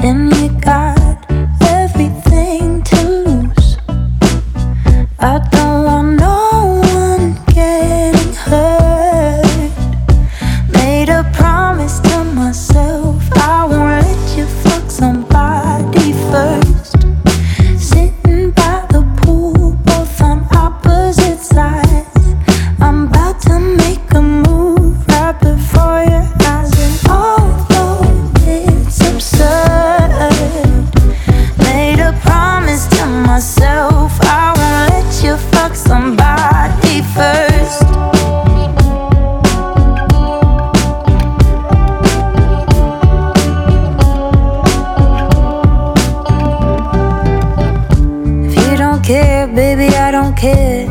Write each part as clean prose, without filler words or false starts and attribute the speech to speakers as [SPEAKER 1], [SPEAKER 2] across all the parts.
[SPEAKER 1] and you got everything to lose. I don't want no one getting hurt. Made a promise to myself, I won't let you fuck somebody first. Sitting by the pool, both on opposite sides. I'm about to make a move right before your eyes. And although it's absurd, made a promise to myself, I won't let you fuck somebody first. If you don't care, baby, I don't care.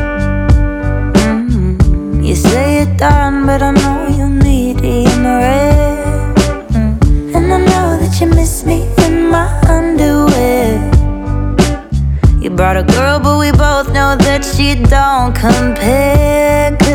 [SPEAKER 1] You say you're done, but I know you need it in the red. And I know that you miss me in my underwear. You brought a girl, but we both know that she don't compare.